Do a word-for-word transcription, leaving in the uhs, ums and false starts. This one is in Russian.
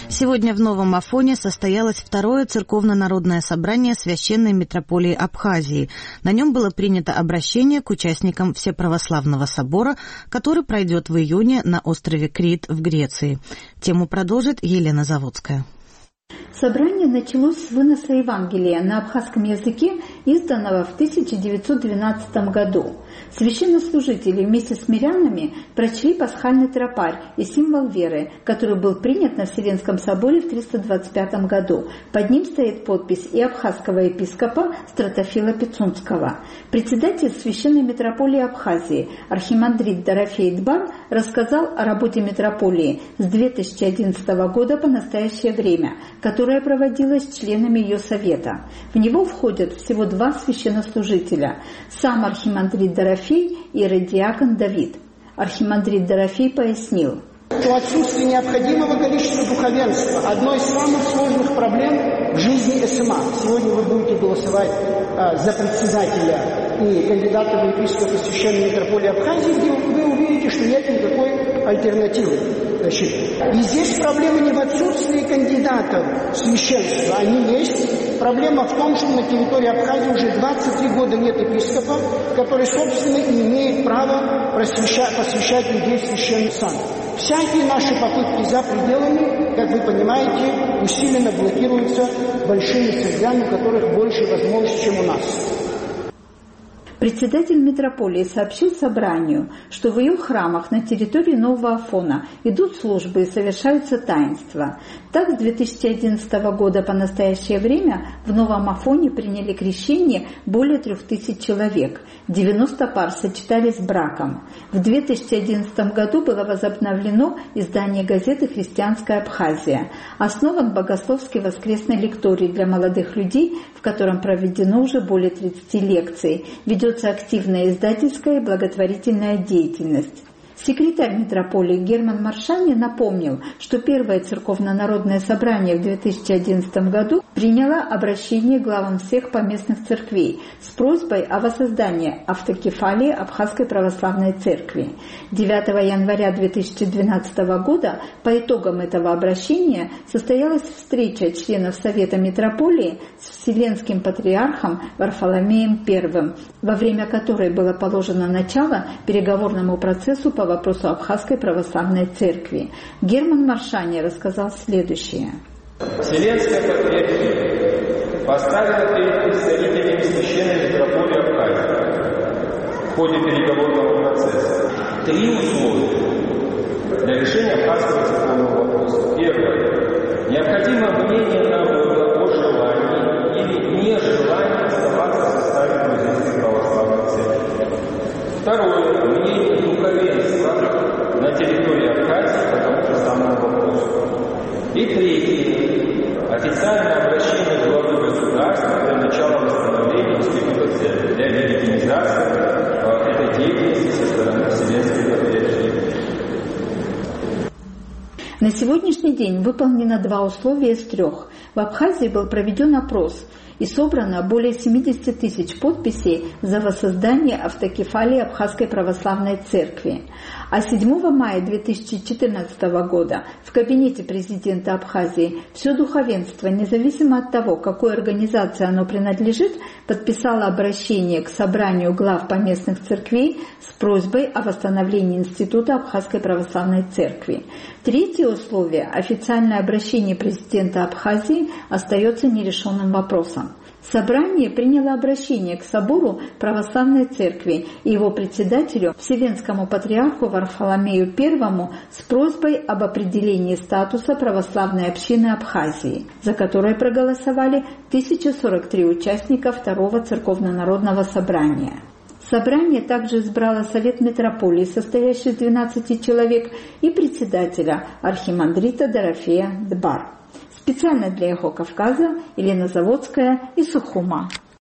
Сегодня в Новом Афоне состоялось второе церковно-народное собрание Священной митрополии Абхазии. На нем было принято обращение к участникам Всеправославного собора, который пройдет в июне на острове Крит в Греции. Тему продолжит Елена Заводская. Собрание началось с выноса Евангелия на абхазском языке, изданного в тысяча девятьсот двенадцатом году. Священнослужители вместе с мирянами прочли пасхальный тропарь и символ веры, который был принят на Вселенском соборе в триста двадцать пятом году. Под ним стоит подпись и абхазского епископа Стратофила Пицунского. Председатель Священной митрополии Абхазии архимандрит Дорофей Дбар рассказал о работе митрополии с две тысячи одиннадцатого года по настоящее время, которая проводилась членами ее совета. В него входят всего два священнослужителя – сам архимандрит Дорофей и иеродиакон Давид. Архимандрит Дорофей пояснил: что отсутствие необходимого количества духовенства – одно из самых сложных проблем в жизни СМА. Сегодня вы будете голосовать а, за председателя и кандидата в епископы Священной митрополии Абхазии, где вы увидите, что нет никакой альтернативы. Значит, и здесь проблема не в отсутствии кандидатов в священство, они есть. Проблема в том, что на территории Абхазии уже двадцать три года нет епископа, который, собственно, и имеет право посвящать, посвящать людей в священный сан. Всякие наши попытки за пределами, как вы понимаете, усиленно блокируются большими церквями, у которых больше возможностей, чем у нас. Председатель митрополии сообщил собранию, что в ее храмах на территории Нового Афона идут службы и совершаются таинства. Так, с две тысячи одиннадцатого года по настоящее время в Новом Афоне приняли крещение более трех тысяч человек. девяносто пар сочетались браком. В две тысячи одиннадцатом году было возобновлено издание газеты «Христианская Абхазия». Основан богословский воскресный лекторий для молодых людей, в котором проведено уже более тридцати лекций. Ведется активная издательская и благотворительная деятельность. Секретарь митрополии Герман Маршани напомнил, что первое церковно-народное собрание в две тысячи одиннадцатом году приняло обращение к главам всех поместных церквей с просьбой о воссоздании автокефалии Абхазской православной церкви. девятого января две тысячи двенадцатого года по итогам этого обращения состоялась встреча членов Совета митрополии с Вселенским патриархом Варфоломеем Первым, во время которой было положено начало переговорному процессу по вопросу Абхазской православной церкви. Герман Маршани рассказал следующее. Вселенская патриархия поставила перед представителями Священной митрополии Абхазии в ходе переговорного процесса три условия для решения абхазского церковного вопроса. Первое. Необходимо мнение народа о желании или нежелании оставаться в составе Грузинской православной церкви. Второе. Мнение духовенства на территории Абхазии по тому же самому вопросу. И третье. Официальное обращение главы государства для начала восстановления института церкви, для легитимизации э, этой деятельности со стороны Вселенской патриархии. На сегодняшний день выполнено два условия из трех. В Абхазии был проведен опрос и собрано более семидесяти тысяч подписей за воссоздание автокефалии Абхазской православной церкви. А седьмого мая две тысячи четырнадцатого года в кабинете президента Абхазии все духовенство, независимо от того, какой организации оно принадлежит, подписало обращение к собранию глав поместных церквей с просьбой о восстановлении института Абхазской православной церкви. Третье условие – официальное обращение президента Абхазии остается нерешенным вопросом. Собрание приняло обращение к собору православной церкви и его председателю, Вселенскому патриарху Варфоломею Первому, с просьбой об определении статуса православной общины Абхазии, за которой проголосовали тысяча сорок три участника второго церковно-народного собрания. Собрание также избрало Совет митрополии, состоящий из двенадцати человек, и председателя архимандрита Дорофея Дбар. Специально для Эхо Кавказа Елена Заводская и Сухума.